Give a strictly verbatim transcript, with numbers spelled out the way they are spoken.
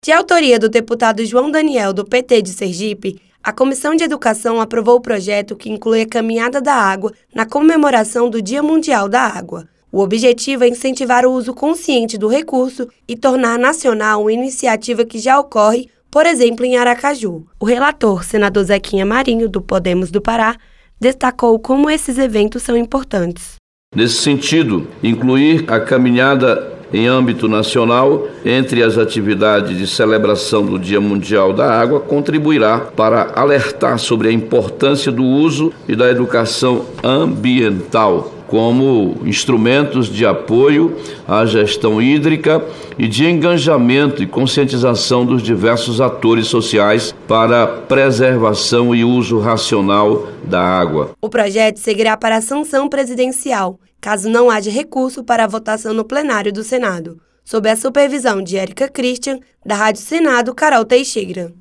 De autoria do deputado João Daniel, do P T de Sergipe, a Comissão de Educação aprovou o projeto que inclui a Caminhada da Água na comemoração do Dia Mundial da Água. O objetivo é incentivar o uso consciente do recurso e tornar nacional uma iniciativa que já ocorre, por exemplo, em Aracaju. O relator, senador Zequinha Marinho, do Podemos do Pará, destacou como esses eventos são importantes. Nesse sentido, incluir a caminhada em âmbito nacional, entre as atividades de celebração do Dia Mundial da Água, contribuirá para alertar sobre a importância do uso e da educação ambiental como instrumentos de apoio à gestão hídrica e de engajamento e conscientização dos diversos atores sociais para a preservação e uso racional da água. O projeto seguirá para a sanção presidencial, caso não haja recurso para a votação no plenário do Senado, sob a supervisão de Érica Christian, da Rádio Senado, Carol Teixeira.